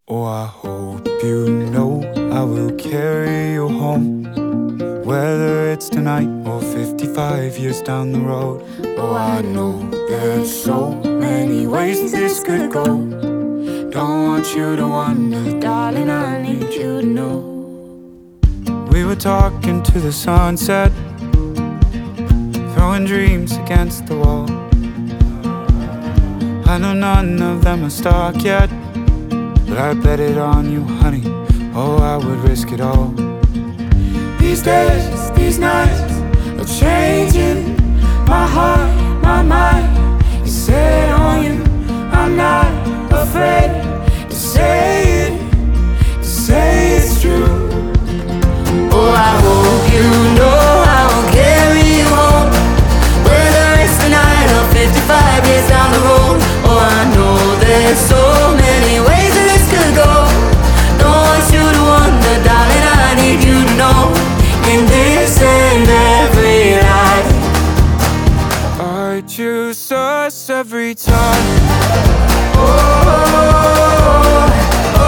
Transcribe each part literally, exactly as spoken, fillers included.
Oh, I hope you know I will carry you home, whether it's tonight or fifty-five years down the road. Oh, I know there's so many ways this could go. Don't want you to wonder, darling, I need you to know. We were talking to the sunset, throwing dreams against the wall. I know none of them are stuck yet, but I bet it on you, honey. Oh, I would risk it all. These days, these nights are changing my heart, my mind is set on you. I'm not afraid to say it, to say it's true. Oh, I hope you know I will carry you home, whether it's tonight or fifty-five years down the road. Oh, I know there's so many ways that this could go. Don't want you to wonder, darling, I need you to know. In this and every life, I choose us every time. Oh, oh, oh,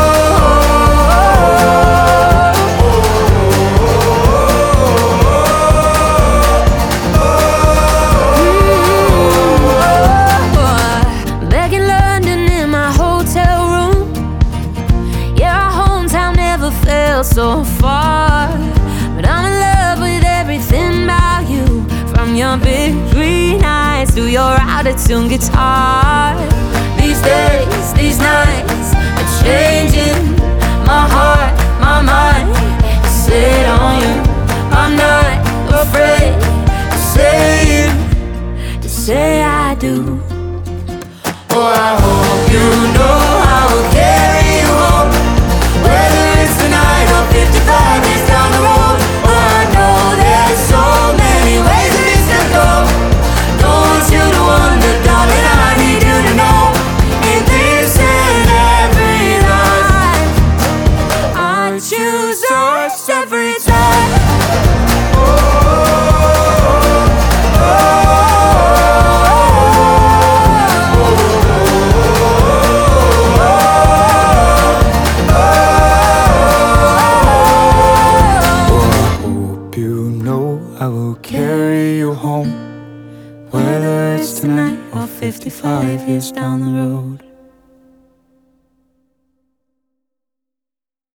Back in London in my hotel room, yeah, our hometown never felt so far. But I'm in love with everything about you, from your big green eyes to your out-of-tune guitar. These days, these nights are changing my heart, my mind is set on you. I'm not afraid to say it, to say I do. oh, I hope you know I will carry you home, whether it's tonight or fifty-five years down the road. Oh, I know there's so many ways that this could go. Don't want you to wonder, darling, I need you to know. In this and every life, I choose us every time. I will carry you home, whether it's tonight or fifty-five years down the road.